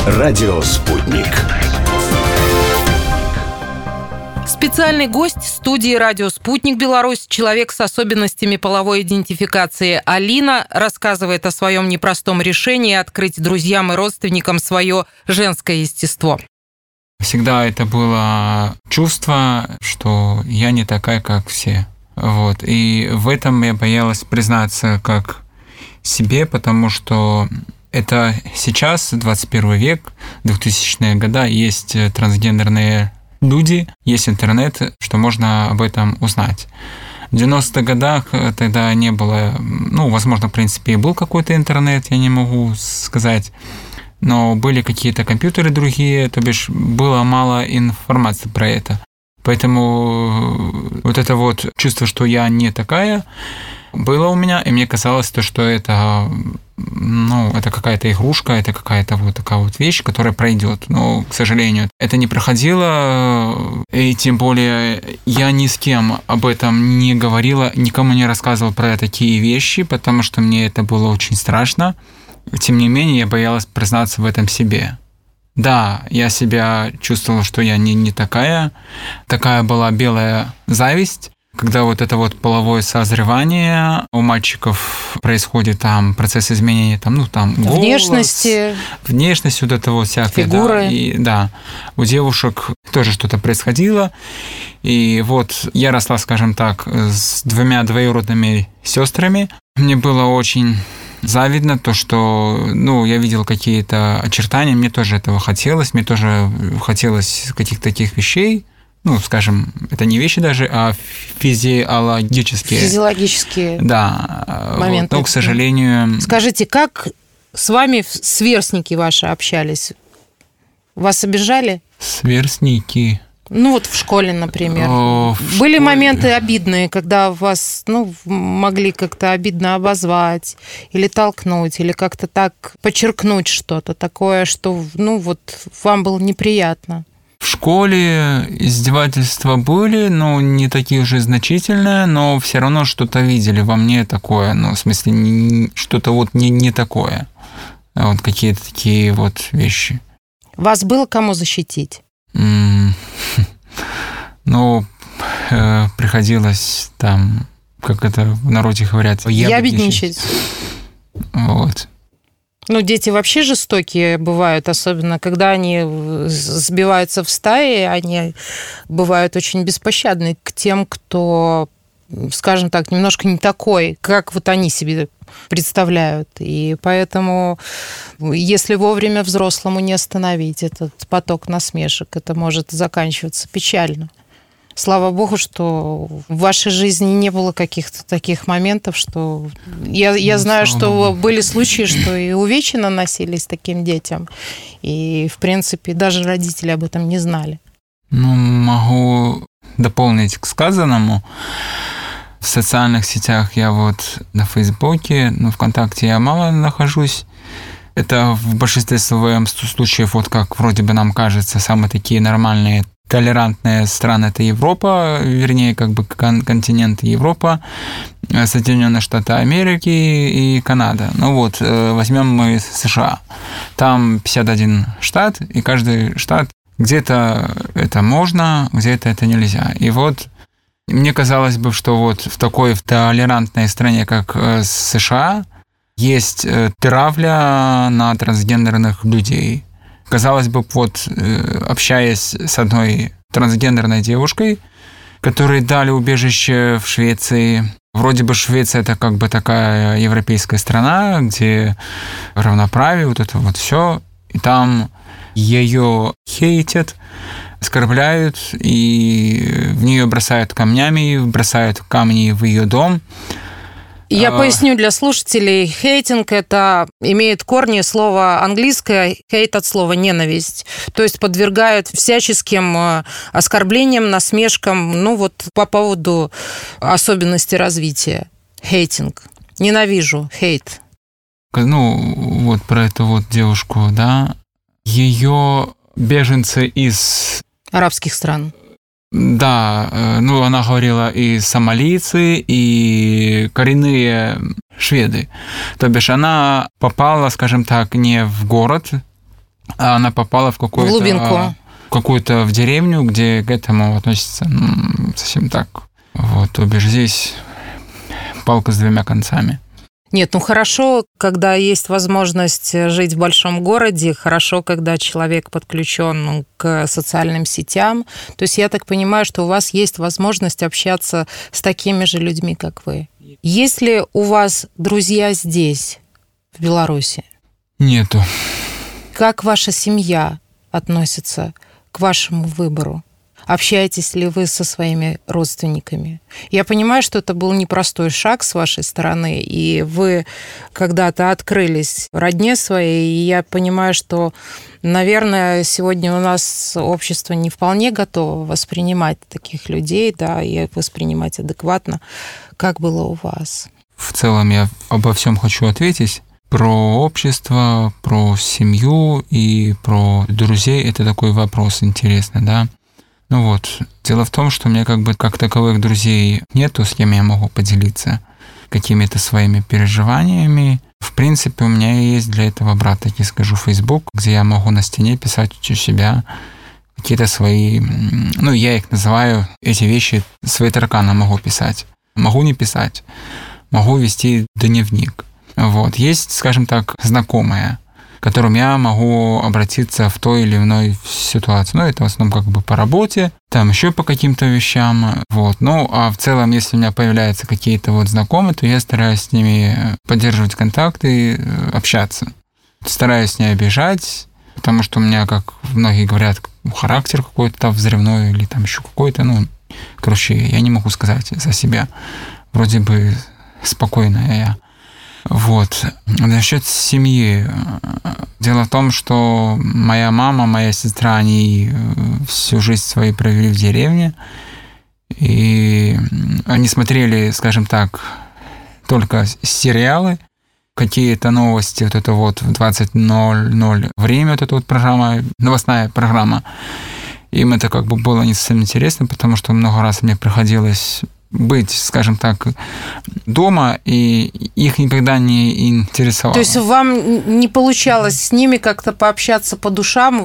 Радио «Спутник». Специальный гость студии «Радио Спутник Беларусь», человек с особенностями половой идентификации Алина, рассказывает о своем непростом решении открыть друзьям и родственникам свое женское естество. Всегда это было чувство, что я не такая, как все. Вот. И в этом я боялась признаться как себе, потому что это сейчас, 21 век, 2000-е годы, есть трансгендерные люди, есть интернет, что можно об этом узнать. В 90-х годах тогда не было, возможно, в принципе, и был какой-то интернет, я не могу сказать, но были какие-то компьютеры другие, то бишь было мало информации про это. Поэтому вот это вот чувство, что я не такая, было у меня, и мне казалось, что это какая-то игрушка, это какая-то вот такая вот вещь, которая пройдет. Но, к сожалению, это не проходило, и тем более я ни с кем об этом не говорила, никому не рассказывала про такие вещи, потому что мне это было очень страшно. Тем не менее, я боялась признаться в этом себе. Да, я себя чувствовала, что я не такая. Такая была белая зависть. Когда вот это вот половое созревание у мальчиков происходит, там процесс изменения, голос, внешность вот это вот всякое, фигуры. Да, у девушек тоже что-то происходило. И вот я росла, скажем так, с двумя двоюродными сестрами. Мне было очень завидно то, что, я видел какие-то очертания, мне тоже этого хотелось, мне тоже хотелось каких-то таких вещей. Скажем, это не вещи даже, а физиологические. Физиологические моменты. Но, к сожалению... Скажите, как с вами сверстники ваши общались? Вас обижали? Сверстники... в школе, например. Были моменты обидные, когда вас, могли как-то обидно обозвать, или толкнуть, или как-то так подчеркнуть что-то такое, что, вам было неприятно. В школе издевательства были, не такие уже значительные, но все равно что-то видели во мне такое, в смысле, что-то вот не такое. Вот какие-то такие вот вещи. Вас было кому защитить? Приходилось там, как это в народе говорят, ябедничать. Вот. Дети вообще жестокие бывают, особенно когда они сбиваются в стаи, они бывают очень беспощадны к тем, кто, скажем так, немножко не такой, как вот они себе представляют. И поэтому, если вовремя взрослому не остановить этот поток насмешек, это может заканчиваться печально. Слава богу, что в вашей жизни не было каких-то таких моментов, что... Я знаю, что были случаи, что и увечья наносились таким детям, и, в принципе, даже родители об этом не знали. Могу дополнить к сказанному. В социальных сетях я на Фейсбуке, ВКонтакте я мало нахожусь. Это в большинстве своем случаев, как вроде бы нам кажется, самые такие нормальные, толерантные страны – это Европа, вернее, континент Европа, Соединенные Штаты Америки и Канада. Возьмем мы США. Там 51 штат, и каждый штат где-то это можно, где-то это нельзя. И мне казалось бы, что в такой толерантной стране, как США, есть травля на трансгендерных людей. Казалось бы, общаясь с одной трансгендерной девушкой, которой дали убежище в Швеции. Вроде бы Швеция – это такая европейская страна, где равноправие, это все. И там ее хейтят, оскорбляют, и в нее бросают камнями, бросают камни в ее дом. Я поясню для слушателей. Хейтинг – это имеет корни слова английское, хейт от слова ненависть. То есть подвергают всяческим оскорблениям, насмешкам, по поводу особенностей развития. Хейтинг. Ненавижу. Хейт. Про эту девушку, да. Ее беженцы из... арабских стран. Да, она говорила и сомалийцы, и коренные шведы. То бишь она попала, скажем так, не в город, а она попала в какую-то... глубинку. В деревню, где к этому относится совсем так. Вот, то бишь здесь палка с двумя концами. Нет, хорошо, когда есть возможность жить в большом городе, хорошо, когда человек подключен к социальным сетям. То есть я так понимаю, что у вас есть возможность общаться с такими же людьми, как вы. Есть ли у вас друзья здесь, в Беларуси? Нету. Как ваша семья относится к вашему выбору? Общаетесь ли вы со своими родственниками? Я понимаю, что это был непростой шаг с вашей стороны, и вы когда-то открылись родне своей, и я понимаю, что, наверное, сегодня у нас общество не вполне готово воспринимать таких людей, да, и воспринимать адекватно. Как было у вас? В целом я обо всем хочу ответить. Про общество, про семью и про друзей – это такой вопрос интересный, да. Дело в том, что у меня как таковых друзей нету, с кем я могу поделиться какими-то своими переживаниями. В принципе, у меня есть для этого брат, так и скажу, Facebook, где я могу на стене писать у себя какие-то свои, я их называю, эти вещи, свои тараканы могу писать. Могу не писать, могу вести дневник. Есть, скажем так, знакомые, к которым я могу обратиться в той или иной ситуации. Это в основном по работе, там еще по каким-то вещам. А в целом, если у меня появляются какие-то знакомые, то я стараюсь с ними поддерживать контакты, общаться. Стараюсь не обижать, потому что у меня, как многие говорят, характер какой-то взрывной или там еще какой-то. Я не могу сказать за себя. Вроде бы спокойная я. Насчет семьи. Дело в том, что моя мама, моя сестра, они всю жизнь свою провели в деревне. И они смотрели, скажем так, только сериалы, какие-то новости, в 20:00 время, эта программа, новостная программа. Им это было не совсем интересно, потому что много раз мне приходилось быть, скажем так, дома, и их никогда не интересовало. То есть вам не получалось с ними как-то пообщаться по душам?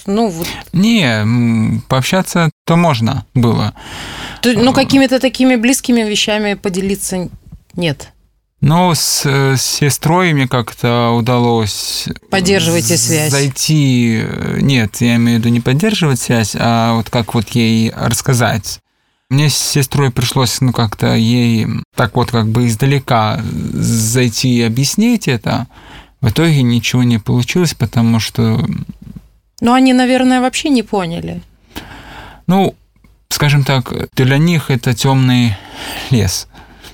Не, пообщаться-то можно было. Какими-то такими близкими вещами поделиться нет? С сестрой мне как-то удалось... Поддерживаете связь? Зайти... Нет, я имею в виду не поддерживать связь, а как ей рассказать. Мне с сестрой пришлось, как-то ей так издалека зайти и объяснить это. В итоге ничего не получилось, потому что... они, наверное, вообще не поняли. Скажем так, для них это темный лес.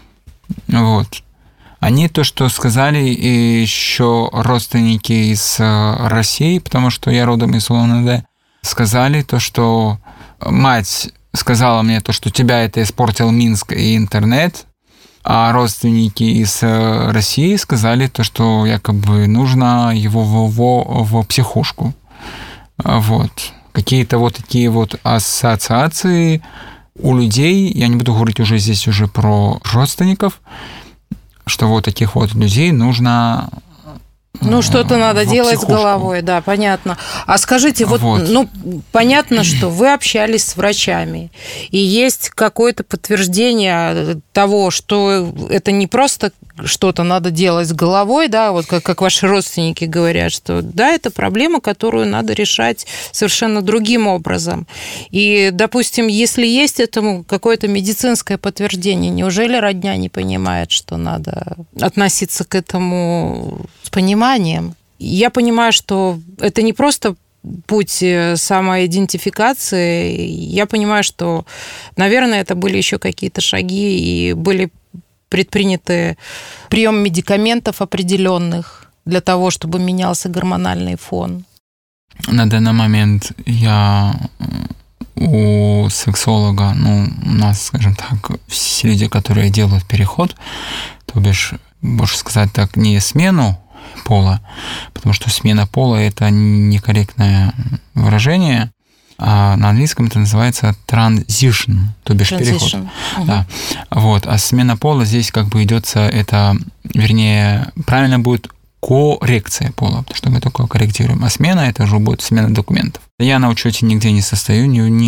Они то, что сказали, и еще родственники из России, потому что я родом из Улан-Удэ, сказали то, что мать сказала мне то, что тебя это испортил Минск и интернет, а родственники из России сказали то, что якобы нужно его в психушку. Какие-то такие ассоциации у людей, я не буду говорить здесь про родственников, что таких людей нужно... что-то надо делать с головой, да, понятно. А скажите, понятно, что вы общались с врачами, и есть какое-то подтверждение того, что это не просто что-то надо делать с головой, да, как ваши родственники говорят, что да, это проблема, которую надо решать совершенно другим образом. И, допустим, если есть этому какое-то медицинское подтверждение, неужели родня не понимает, что надо относиться к этому с пониманием? Я понимаю, что это не просто путь самоидентификации. Я понимаю, что, наверное, это были еще какие-то шаги, и были предприняты прием медикаментов определенных для того, чтобы менялся гормональный фон. На данный момент я у сексолога, у нас, скажем так, все люди, которые делают переход, то бишь, больше сказать так, не смену пола, потому что смена пола – это некорректное выражение, а на английском это называется transition, то бишь переход. Да. А смена пола здесь идется, это, вернее, правильно будет коррекция пола, потому что мы только корректируем. А смена – это уже будет смена документов. Я на учете нигде не состою,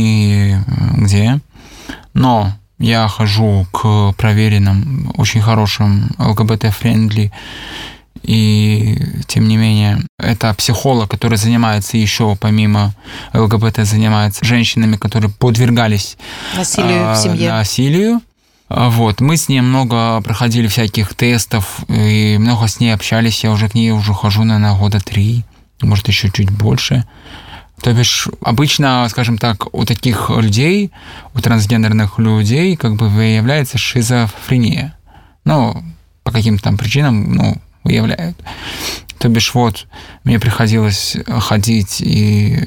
нигде, но я хожу к проверенным, очень хорошим ЛГБТ-френдли, и тем не менее, это психолог, который занимается еще помимо ЛГБТ, занимается женщинами, которые подвергались насилию в семье. Насилию. Вот. Мы с ней много проходили всяких тестов, и много с ней общались. Я уже к ней хожу, наверное, года 3, может, еще чуть больше. То бишь, обычно, скажем так, у таких людей, у трансгендерных людей, как бы выявляется шизофрения. Ну, по каким-то там причинам, выявляют. То бишь, вот, мне приходилось ходить, и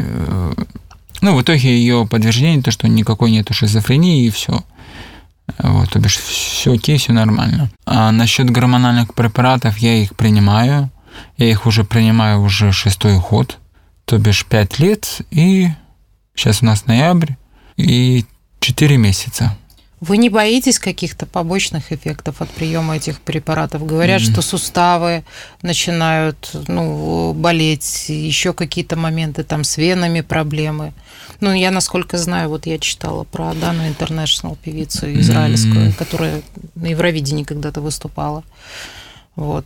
в итоге ее подтверждение, то, что никакой нету шизофрении, и все. Вот, то бишь, все окей, все нормально. А насчет гормональных препаратов, я их принимаю. Я их уже принимаю уже 6-й год, то бишь 5 лет, и сейчас у нас ноябрь, и 4 месяца. Вы не боитесь каких-то побочных эффектов от приема этих препаратов? Говорят, что суставы начинают болеть, еще какие-то моменты, там с венами проблемы. Я, насколько знаю, вот я читала про Дану Интернешнл, певицу израильскую, которая на Евровидении когда-то выступала. Вот.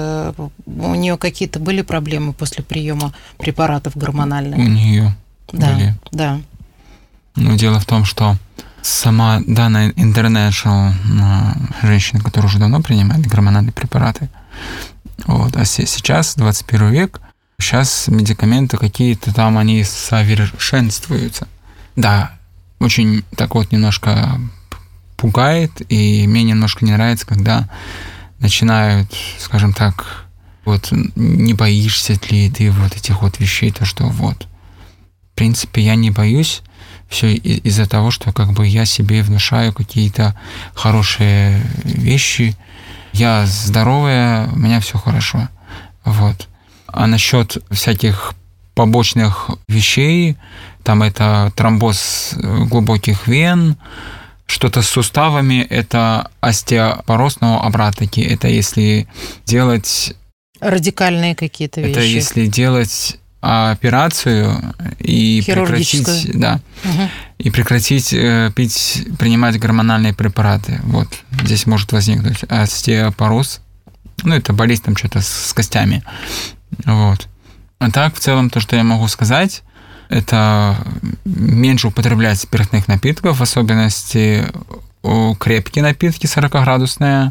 У нее какие-то были проблемы после приема препаратов гормональных? У нее были. Да. Дело в том, что сама Dana International, женщина, которая уже давно принимает гормональные препараты, вот, а сейчас, 21 век, сейчас медикаменты какие-то там, они совершенствуются. Да, очень так вот немножко пугает, и мне немножко не нравится, когда начинают, скажем так, вот, не боишься ли ты вот этих вот вещей, то, что вот. В принципе, я не боюсь, все из-за того, что как бы я себе внушаю какие-то хорошие вещи. Я здоровая, у меня все хорошо. Вот. А насчет всяких побочных вещей, там это тромбоз глубоких вен, что-то с суставами, это остеопороз, но обратно-таки, это если делать... Радикальные какие-то вещи. Это если делать операцию и прекратить, и прекратить принимать гормональные препараты. Вот здесь может возникнуть остеопороз. Это болезнь там что-то с костями. Вот. А так, в целом, то, что я могу сказать, это меньше употреблять спиртных напитков, в особенности крепкие напитки 40-градусные.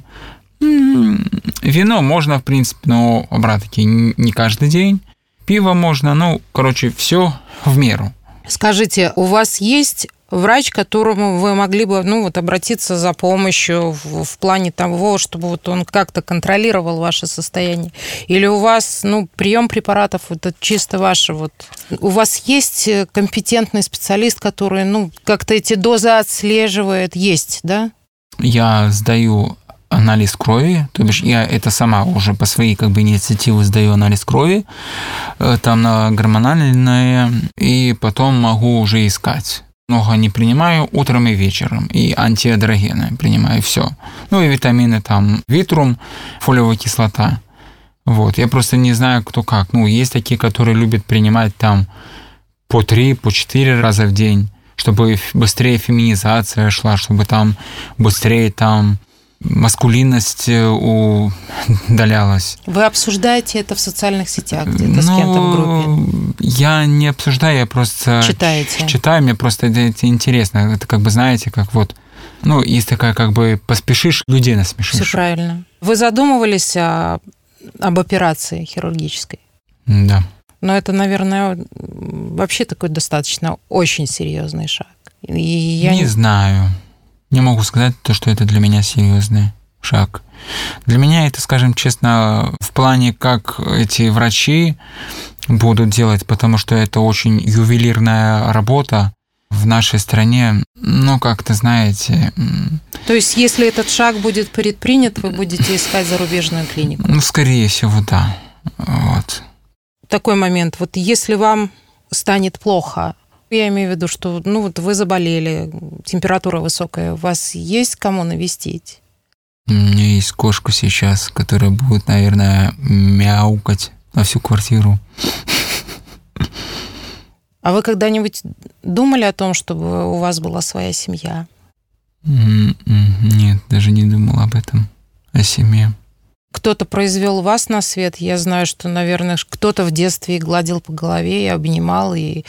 Вино можно, в принципе, но обратно-таки не каждый день. Пиво можно, все в меру. Скажите, у вас есть врач, к которому вы могли бы обратиться за помощью в плане того, чтобы вот он как-то контролировал ваше состояние? Или у вас прием препаратов это чисто ваше? У вас есть компетентный специалист, который как-то эти дозы отслеживает? Есть, да? Я сдаю анализ крови, то бишь я это сама уже по своей инициативе сдаю анализ крови, там на гормональное, и потом могу уже искать. Много не принимаю утром и вечером, и антиадрогены принимаю все. И витамины там, витрум, фолиевая кислота. Вот, я просто не знаю, кто как. Есть такие, которые любят принимать там по 3, по 4 раза в день, чтобы быстрее феминизация шла, чтобы там быстрее там маскулинность удалялась. Вы обсуждаете это в социальных сетях где-то с кем-то в группе? Я не обсуждаю, я просто читаю, мне просто это интересно. Это знаете, как вот, есть такая поспешишь, людей насмешишь. Все правильно. Вы задумывались об операции хирургической? Да. Но это, наверное, вообще такой достаточно очень серьезный шаг. Не знаю. Не могу сказать, что это для меня серьезный шаг. Для меня это, скажем честно, в плане, как эти врачи будут делать, потому что это очень ювелирная работа в нашей стране. Как-то, знаете... То есть, если этот шаг будет предпринят, вы будете искать зарубежную клинику? Скорее всего, да. Вот. Такой момент. Вот если вам станет плохо, я имею в виду, что вы заболели, температура высокая, у вас есть кому навестить? У меня есть кошка сейчас, которая будет, наверное, мяукать на всю квартиру. А вы когда-нибудь думали о том, чтобы у вас была своя семья? Нет, даже не думал об этом, о семье. Кто-то произвел вас на свет. Я знаю, что, наверное, кто-то в детстве и гладил по голове, и обнимал, и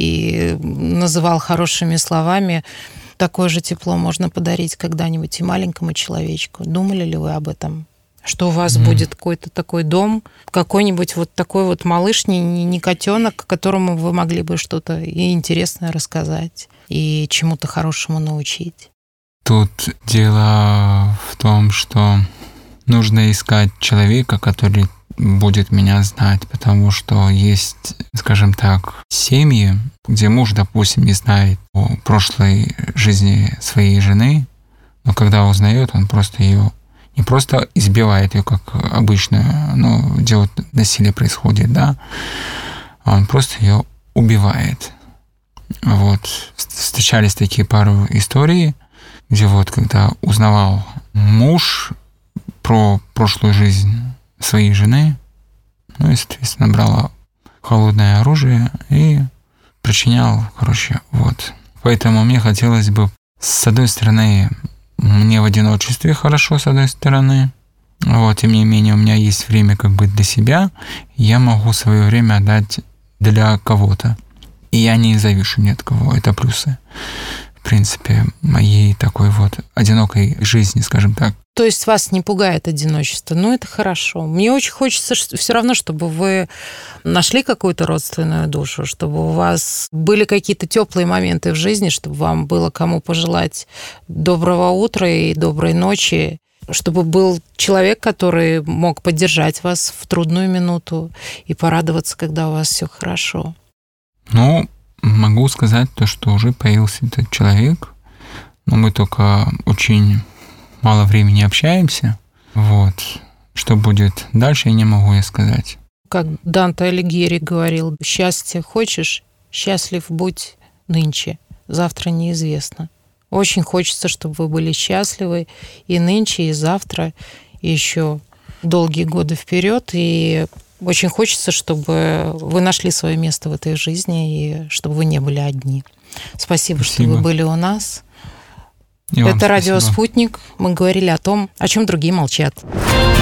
называл хорошими словами. Такое же тепло можно подарить когда-нибудь и маленькому человечку. Думали ли вы об этом? Что у вас будет какой-то такой дом, какой-нибудь вот такой вот малыш, не котенок, которому вы могли бы что-то и интересное рассказать, и чему-то хорошему научить? Тут дело в том, что нужно искать человека, который будет меня знать, потому что есть, скажем так, семьи, где муж, допустим, не знает о прошлой жизни своей жены, но когда узнает, он просто ее не просто избивает ее, как обычно, где вот насилие происходит, да, а он просто ее убивает. Вот. Встречались такие пару историй, где вот когда узнавал муж про прошлую жизнь своей жены, и, соответственно, брал холодное оружие и причинял, вот. Поэтому мне хотелось бы, с одной стороны, мне в одиночестве хорошо, с одной стороны, тем не менее, у меня есть время как бы для себя, я могу свое время отдать для кого-то, и я не завишу ни от кого, это плюсы, в принципе, моей такой вот одинокой жизни, скажем так. То есть вас не пугает одиночество? Это хорошо. Мне очень хочется все равно, чтобы вы нашли какую-то родственную душу, чтобы у вас были какие-то теплые моменты в жизни, чтобы вам было кому пожелать доброго утра и доброй ночи, чтобы был человек, который мог поддержать вас в трудную минуту и порадоваться, когда у вас все хорошо. Могу сказать то, что уже появился этот человек, но мы только очень мало времени общаемся. Что будет дальше, я не могу сказать. Как Данте Алигьери говорил, счастье хочешь, счастлив будь нынче, завтра неизвестно. Очень хочется, чтобы вы были счастливы и нынче, и завтра, и еще долгие годы вперед. И очень хочется, чтобы вы нашли свое место в этой жизни, и чтобы вы не были одни. Спасибо. Что вы были у нас. Это радио «Спутник». Мы говорили о том, о чем другие молчат.